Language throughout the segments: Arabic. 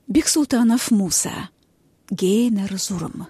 Бексултанов Муса. Гейнер Зурм.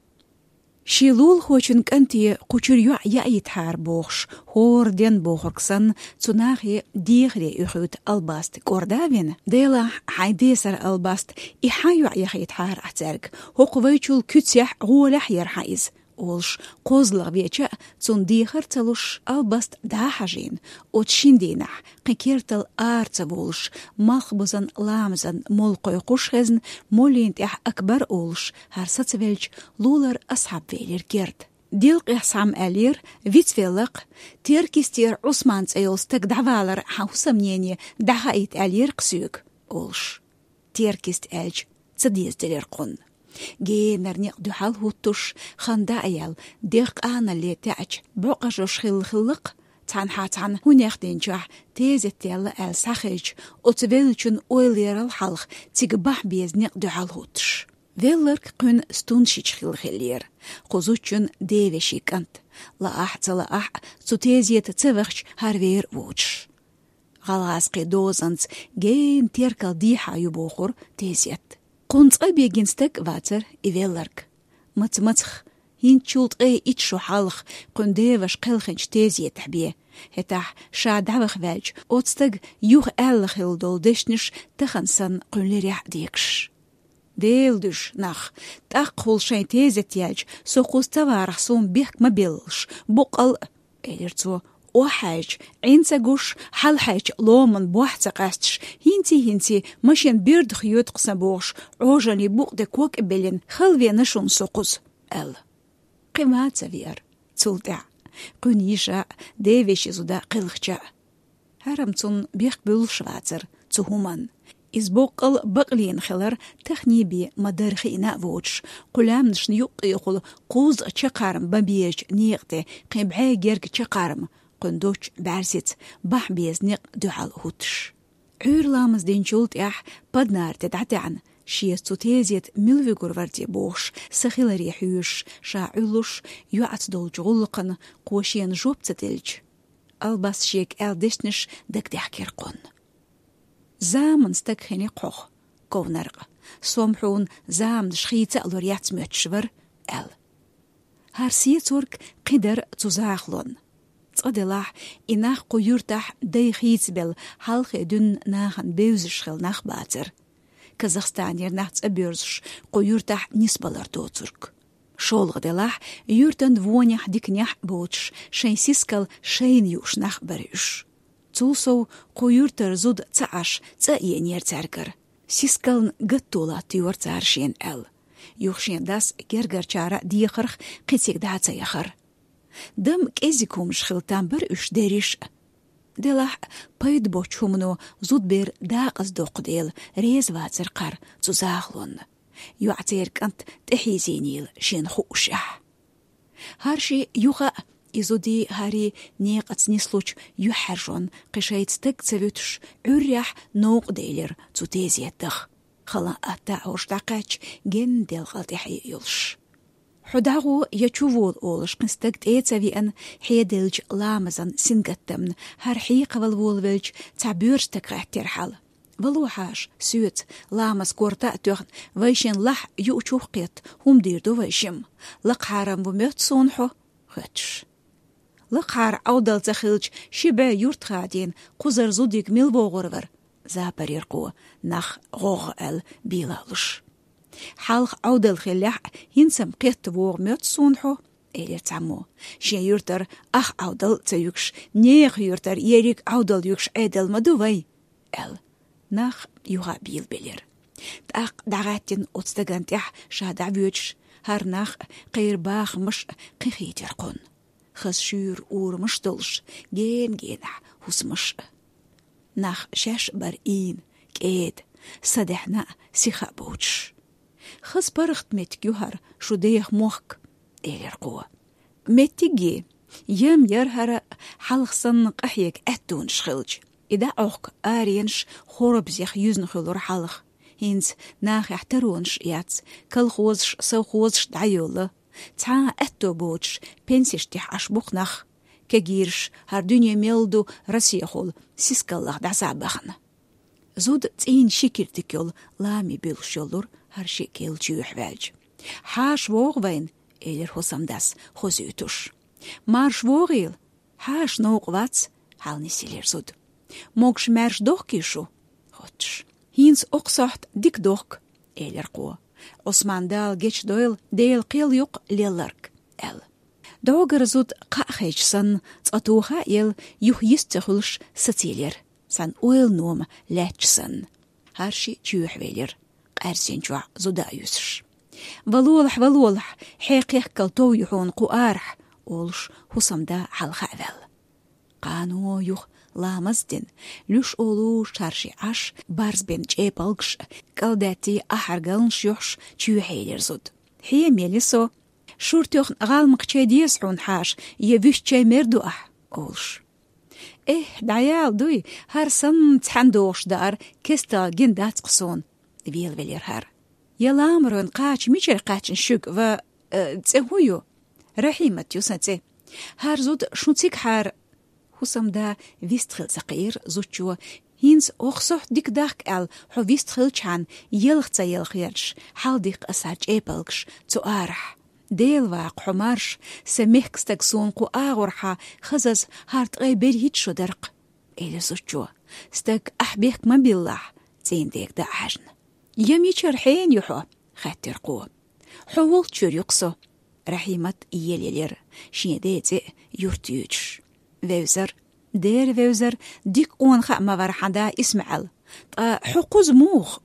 Шилул хочун канти кучурю яитхар бохш, хорден бохорксан, цунахи дихре юхют албаст кордавин, дела хайдесар албаст, и хаю яхитхар атзерг, хоқвайчул кютсях гулях ярхайз. Олш козлар веча цун дихар цалуш албаст дахажин, от шиндинах, қикертал арца волш, махбузан ламзан мол койқушхезн, молинтях акбар олш, харсацвельч лулар асхабвелер керт. Дилк ясам алир, вицвеллак, теркистер усманц эйлстак давалар хаусамнение дахаит алир ксюк. Олш. Теркист элч цадизделер кун. Гейнер не духал хутуш, ханда аял, дек ана летач, боқажош хилхилық, цан хунехденчах, тезеттел эл сахич, отвелчун ойлерал халх, тигбах безнек духал хутуш. Веллерк кун стуншич хилхилер, хозучун девешикант, лаах, цутезиет цевахч харвер вуч. Галасқи дозанц, гейн теркал диха юбохур тезет. قنص أبي جنستك واتر إيفيلرك متمتخ هينشولت إتشو حالخ قنديفش قلخنش تيزي تحبيه هتاح شاد عوخ فالج أوتستك يوخ ألخ الدول دشنش تخنسن قنلريح ديكش ديلدش نخ تأقل شين تيزي تيالج سوقوس توارح سوم بيك مبيلش بقل إليرتو وحاج عينساقوش حالحاج لومن بوحت قاستش هنتي ماشين بيرد خيوت قسنبوش عوجاني بوق كوك إبلين خلوي نشون سوقوز قيمات سفير تولتع قنيشا ديفيشي زودا قلخجا هرمتون بيقبل شواتر تهومن إزبوقل بقلين خلر تخنيبي مدارخينا ووتش قلام نشن يقول قوز تشقارم ببيج نيقتي قيبعي جيرك تشقارم قندوش بارسيت بح بيزنق دعال هوتش عور لامز دينشولت بدنار تدعتعن شيستو تيزيت ملفيقور وردي بوش سخيل ريحيوش شاعلوش يوعت دول جغلقن قوشين جوب تتلج الباس شيك دشنش دك دحكير قن زامن ستكخيني قوخ كونرق سومحون زام دشخيت ألوريات متشور هارسي تورك قدر تزاخلون تصدلاح إناخ قيورتح دايخيتبل حلق دون ناخن بيوزشخل ناخ باتر كازاخستان يرناخ تأبيرزش قيورتح نسبالر دوترك شولغ دلاح يورتن دفونيح ديكنيح بوتش شين سيسكال شين يوش ناخ بريش تولسو قيورتر زود تعاش تأيين تاركر سيسكالن قطولا تيور تارشين يوخشين داس جرجر چارا ديخرخ قيتيك داتا يخر دم كيزيكوم شخلتان بر اش ديريش دلاح بايد بوچومنو زود بير داقز دوق ديل ريز واتر قر تزاغلون يعتير كانت تحيزينيل شين خوشح هارشي يوخا إزودي هاري نيقت نسلوش يحرجون قشايت تك تسويتش عريح نوق ديلر تتيزيتخ خلا أتاعوش داقاتش جن ديل غلطي يلش حداغو يشوفول أولش قنستقت إيتساوي حيدلج لامزن سنقتمن هار حيق والولولج تعبيرش تكريح حال ولوحاش سوت لامز كورتا تغن ويشين لح يوشوخ قيت هم ديردو ويشم لقحارم بميت صونحو غتش لقحار عودل تخيلج شبا يورت خادين قزر زوديك ميلبوغرور زابر يرقو نخ غوغ بيلالش حالخ عودل خلاح ينسم قيت بوغ ميت صونحو إلي تعمو شي يورتر أخ عودل تيوكش نيخ يورتر يريك عودل يوكش عدل مدووي نخ يوغا بيل بلير تاق دعاتين أتستغانتح شادع بيوتش هر نخ قير باخ مش قيخيت يرقون خس شور اور مش دلش جينح هس مش نخ شاش برئين كيد صدحنا سيخا بوتش خس برخت مت جوهر شو ديخ موخك إيرقوه متجي يم يرهر حلخصن قحيك أتون شخلج إذا أوك آرينش خورب زيخ يزن خلور حلخ هينز ناخ يحترونش ياتس كل خوزش سو خوزش دعيولة تا أتو بوتش بنسيش تيح أشبوخ نخ كجيرش هر دنيا ميلدو رسيخول سيسكالله دعسابخن Zud zin şikirtikol lami bilşolur her şey kelçüyüh velç. Haş voğvayn elir hosamdas hozütuş. Marş voğil haş noğvats halni silir zud. Mogş merş doh kişu. Hotş. Hins oqsaht dik doh elir qo. Osmandal geç doyl deyl qil yok lellark el. Dogar zud qaheçsan tsatuha el yuh yistihulş satilir. San oil nom lechsan. Her şey çüyüh velir. Qersinçva zuda yüsüş. Valolh حيقيح كالتو يحون قوارح أولش حسمدا حالخاvel. قانو يخ لامزدن لوش أولو شارشي عش بارز بين جيبالكش كالداتي أحرقلنش يحش تيوحيلر زود هي ميليسو شورتيوخ غالمق تشيديس حون حاش يفيش تشي مردو أولش دعيال دوي هر سن تحندوش دار كستا جندات قصون فيلر هر يلامرون قاچ ميچر قاچن شوك و تسهويو رحيمة يوسنتي هر زود شنوتيك حار حسمدا ويستخل زقير زوتشو هينز أخصح ديك داك ال حو ويستخل چان يلخت يلخيرش حال ديك أساج إيبالكش تو آرح ديل واق حمارش سميحك ستكسون قو آغورحا خزز هارت غي بريد شو درق إلي زوتشو ستك أحبيك ما بالله زين ديك دا عجن يميچر حين يحو خاتر قو حول چور يقصو رحيمة يليلر شيديتي يرتيوش ووزر دير ووزر ديك اون خأما ورحندا اسمعل حقوز موخ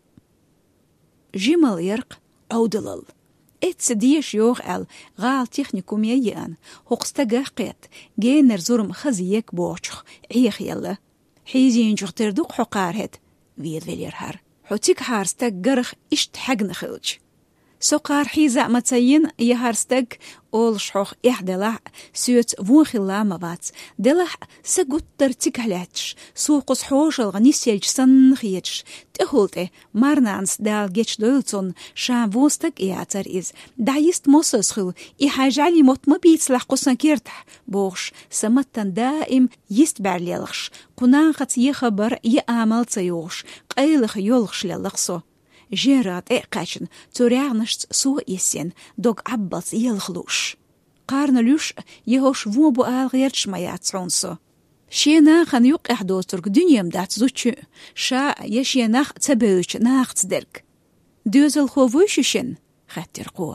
جمال يرق عودلل اتس ديش يوغ ال غال تخنيكم ييان حقستا قيت جينر زورم خزيك بوچخ عيخ يلا حيزين جغتردوق حقارهت ويد ويلير هر حوتيك هارستك جرخ إشت حق نخلج سوقار حيزا متسين يهارستك أول شحوخ إحدلع سيوت وونخلا مبات دلح سقوت ترتيك هلاتش سوق صحوش الغنيسيلج سنخيتش تهولته مارنانس دال جيتش دولتون شان ووستك إياتر إز دايست موسوسخل إحاجالي موت مبيت لحقوسن كيرتح بوش سمتن دائم يستبع ليلخش قناقت يخبر يأمل تيوش قيلخ يولخش للخصو جيرات قاشن توريعنشت سوء يسين دوغ عباس يلخلوش قارنلوش يهوش ووبو غيرتش ما ياتسونسو شيناخ ان يوق احدوسترك دنيام دات زوتشو شا يشيناخ تبوش ناخ تدرك دوزل خوفوششن خاتر قو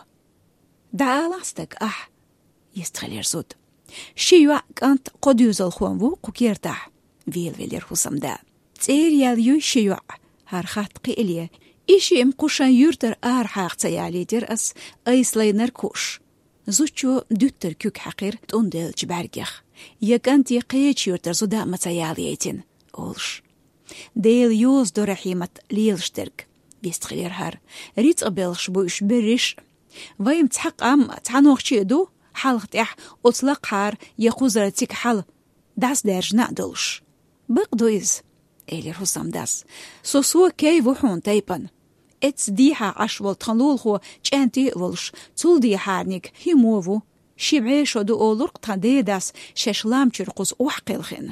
دعالاستك يستخلير زود شيوا كانت قدوزل خوانوو قوكيرتاح ويلر حسمدا تير ياليو شيوا هر خات قيليه إشي قوشان يورتر حاق تيالي در أس أيسلينر كوش زوچو دوتر كوك حقير تندل جبارجخ يكانتي قيش يورتر زودا متياليتين أولش ديل يوز دو رحيمة ليلشترك بيستخلير هر ريت قبلش بوش بريش ويم تحق تعنوخشي دو حالق تح أطلق حار يقوزرتك حال داس دارج نعدلش بقدويز إلي حسام داس سوسو كي وحون تايبن اتس ديها عشوال تنلول خو چانتي ولش تول دي حارنيك هيموفو شبعيشو دو أولرق تنديداس ششلام چرقوز وحقيلخين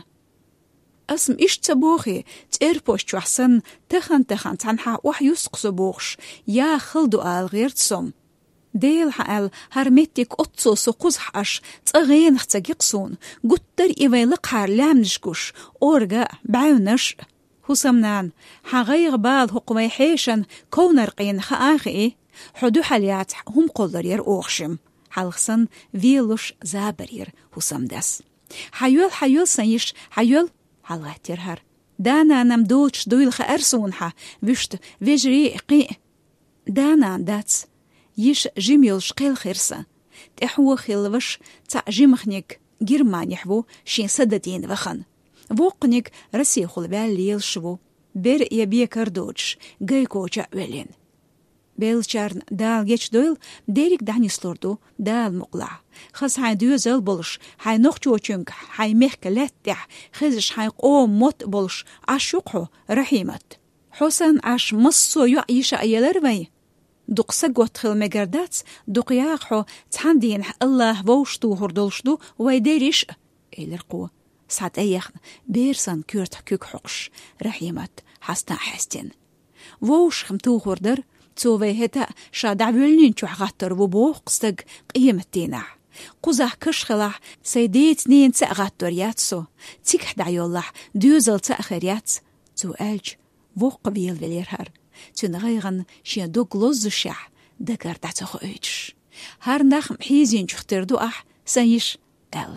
اسم إش تبوخي تيربوش چوحسن تخن تنحا وحيسقسو بوخش يا خلدو غير تسوم ديل حال هرمتك أطسو سقوز حاش تغين اختاقيقسون قدر إيويلق حار لامنشكوش أورغا بعونش حسمنان حغيغ بعض حقوي حيشن كونرقين خاخي حدو حاليات هم قدر أوخشم حلقسن ويلوش زابرير حسمدس حيول سنيش حيول حلغاتير هر دانا نمدوش دويل خأرسونها وشت ويجري قي دانا داتس يش جيميل شقيل خيرسا تحو خيلوش تاع جيمخنيك جيرماني حبو شين سددين وخن وقنيك رسي خلبال ليل شبو بير يبي كردوش جايكو جاولين بيلشارن دال جيش دويل ديريك داني سلوردو دال مقلع خز هاي دوزل بولش هاي نوخشو چونك هاي ميخك لاتح خزش هاي قوم موت بولش عشوقو رحيمت حسن عش مصو يعيش ايلر وي دقسا قوتخل مقردات دقياقحو تحندين الله ووشتو هردولشدو ويديريش إلرقو سعد أيخن بيرسان كورت حكوك حقش رحيمت حسنا حستين ووش خمتو خوردر تسوفي هتا شادع بيلنين چوح غاتر وبوخ قستق قيمتينع قوزح كشخلح سيديت نين تأغاتر ياتسو تيك دعيولح دوزل تأخر ياتس تو ألج ووق قبيل فيليرهر تنغيغن شين دوغ لوز الشح دكار دعتخو ايش هر نخم حيزين جختر دوح سيش ال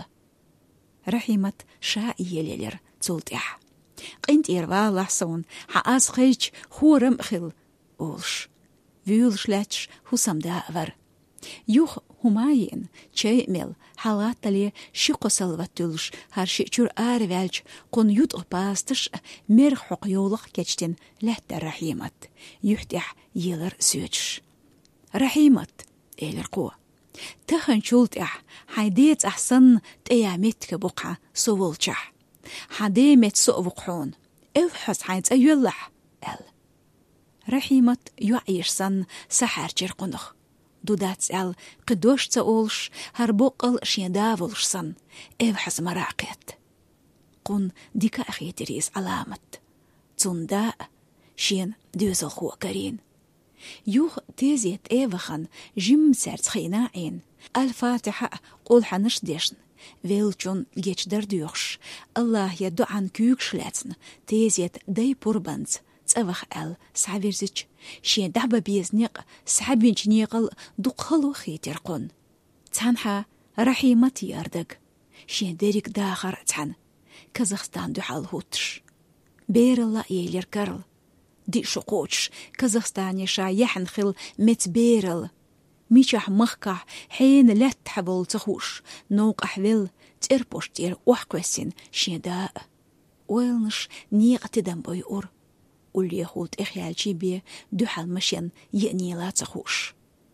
رحيمة شا يليلر تولتيح قينت إيروا لحسون حقاس خيج خورم خل أولش فيولش لاتش حسام داور يوخ هماين چه مل حالات تلي شيقو سلواتولش هر شيچور آروالج قن يوت باستش مرخ حق يولق كجتن لحت رحيمة يحتح يلر سوچش رحيمة إلر قوة تخن شولتح حيديت أحسن تيامتك بقعة سوولچح حديمت سوقحون افحص حيت أيولح ال رحيمة يعيش سن سحر جرقنخ دودات ال قدوش تقولش هربوقل شيدافلش سن افحص مراقيت قن ديكا أخي تريس علامت تنداء شين دوزل خو كرين يوخ تيزيت ايفخن جيم سرت خيناعين الفاتحة قول حنش ديشن ويلچون جيش دردوخش الله يدو عن كيوك شلاتن تيزيت داي بوربانز تسوخ ال سعبيرزيج شين دعبا بيزنيق سعبينش نيقل دوقلو خيتر قن تانحا رحيمة ياردك شين ديريك داخر تان كازاخستان دو حال هوتش بير الله يلير كارل دي شقوش كازاخستان يشا يحنخل متبيرل ميشح مخكح حين لا تحبل تخوش نوق أحوال تربوش تير وحكوسين شيداء ويلنش نيق تدم بيور واللي يخوت إخيال شيبي دوحال مشين يأني لا تخوش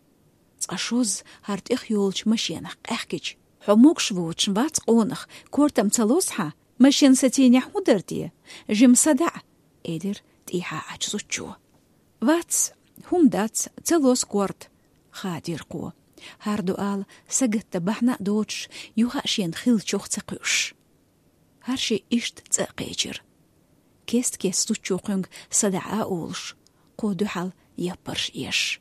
تقشوز هارت إخيولش مشينخ أحكيج حموك شبوتش بات قونخ كورتم تلوصحا مشين ستين يحودرتي جيم صدع إدر تيحا عجزوچو واتس هم دات تلوص كورت خادير قوة هاردو آل سجت تبحنا دوتش يوهاشين خيل چوخ تقوش هرشي إشت تقيجر كيست توچوخنگ صدعا أولش قودو حال يبرش إيش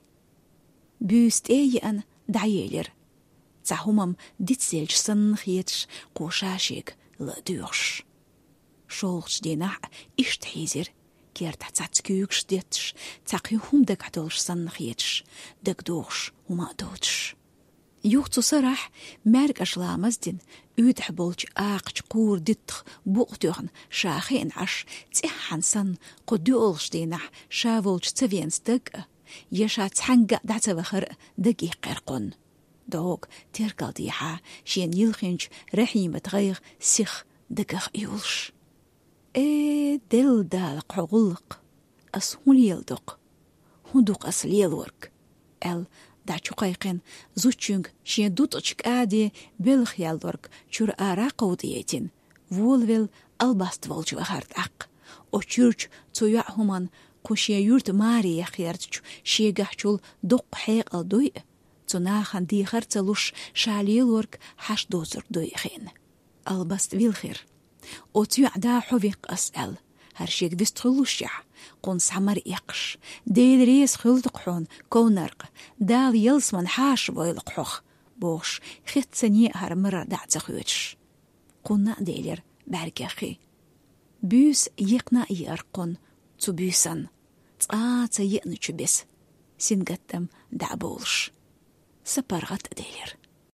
بيست أن دعيلر تاهمم ديتسيلج سنخيتش قوشاشيك لدوش شولش ديناح إشت حيزر كير تحت كيوكش ديتش تاقيهم دك عدولش سنخيتش دك دوش وما دوتش يوختو صراح مارك أشلامزدين يدح بولج آقج قور ديتخ بوقتوغن شاخين عش تيحان سن قدولش دينح شاولج تفينس دك يشا تحنق دعتبخر دقيق قرقون دوغ تيرقل ديحا شين يلخنج رحيمة غيغ سيخ دقخ يولش دل دالق حغلق أسهول يلدق هندق أسل يلورك دعچو قايقين زوچونگ شين دوتوچك آدي بلخ يلورك چور آراقو ديتين وولويل الباست والجو أخارت أق او چورچ تويع همان قوشي يورت ماري يخيرتچو شيگحچول دوق حيق الدوي تناخن دي خرتلوش شاليلورك حش دوزر دوي خين الباست ويلخير او تيوع دا حويق أسأل هرشيك فيستخلوشيح قون سعمر يقش ديل ريس خلدقحون كونرق دال يلسمن حاش بويلقحوخ بوش خيت سنية هرمرر دعتخوتش قونا ديلر باركاخي بيس يقنا يرقون تبيسن تقاط يقنچو بس سنقتم دعبولش سبرغت ديلر